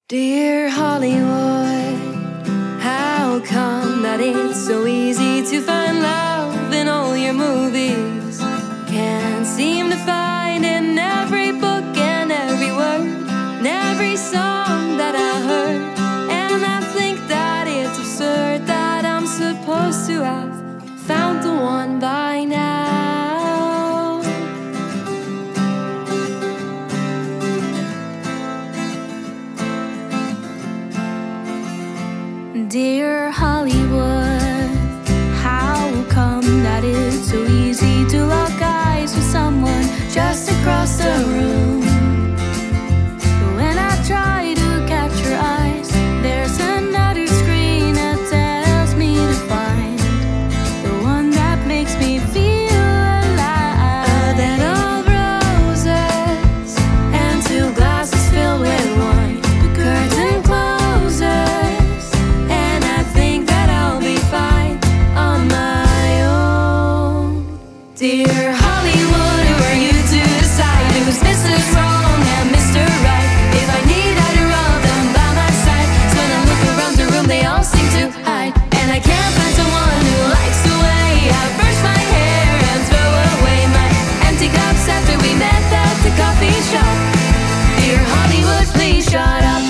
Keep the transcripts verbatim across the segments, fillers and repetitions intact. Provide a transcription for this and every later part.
Dear Hollywood, how come that it's so easy to find love in all your movies? Can't seem to find in every book and every word and every song that I heard. And I think that it's absurd that I'm supposed to have found the one by now. Dear Hollywood, how come that it's so easy to lock eyes with someone just across the room? When I try to catch your eyes, there's another screen that tells me to find the one that makes me feel alive. A bed of roses and two glasses filled with wine. The curtain closes and I think that I'll be fine on my own. Dear Hollywood, who are you to decide who's Missus Wrong and Mister Right? If I need either of them by my side, so when I look around the room they all seem to hide. And I can't find someone who likes the way I brush my hair and throw away my empty cups after we met at the coffee shop. Dear Hollywood, please shut up.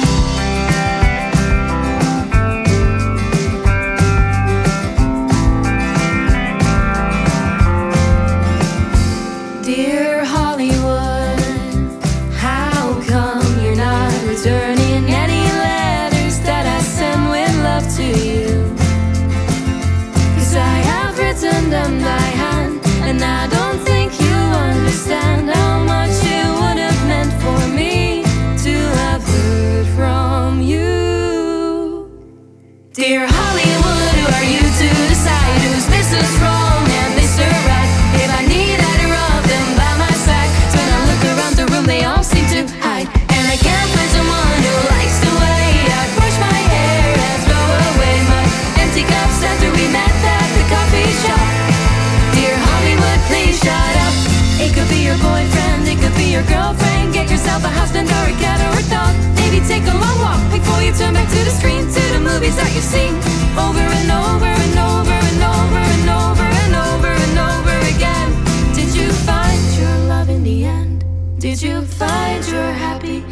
Dear Hollywood, how come you're not returning any letters that I send with love to you? 'Cause I have written them by hand, and I don't think you understand how much it would have meant for me to have heard from you. Dear Hollywood, who are you to decide who's Missus Wrong and Mister Right? If I need either of them by my side, so when I look around the room they all seem to hide. And I can't find someone who likes the way I brush my hair and throw away my empty cups after we met at the coffee shop. Dear Hollywood, please shut up. It could be your boyfriend, it could be your girlfriend. Get yourself a husband or a cat or a dog. Maybe take a long walk before you turn back to the screen, to the movies that you've seen over and over and over and over and over and over and over again. Did you find your love in the end? Did you find your happy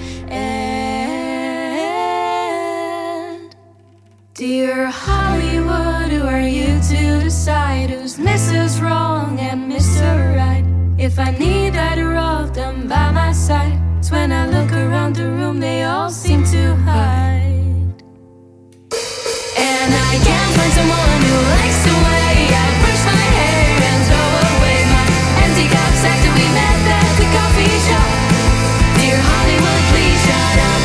end? Dear Hollywood, who are you to decide who's Missus Wrong and Mister Right? If I need either of them by my side, it's when I look around the room they all seem to hide. And I can't find someone who likes the way I brush my hair and throw away my empty cups after we met at the coffee shop. Dear Hollywood, please shut up.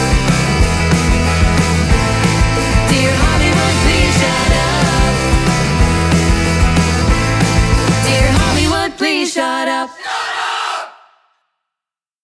Dear Hollywood, please shut up. Dear Hollywood, please shut up.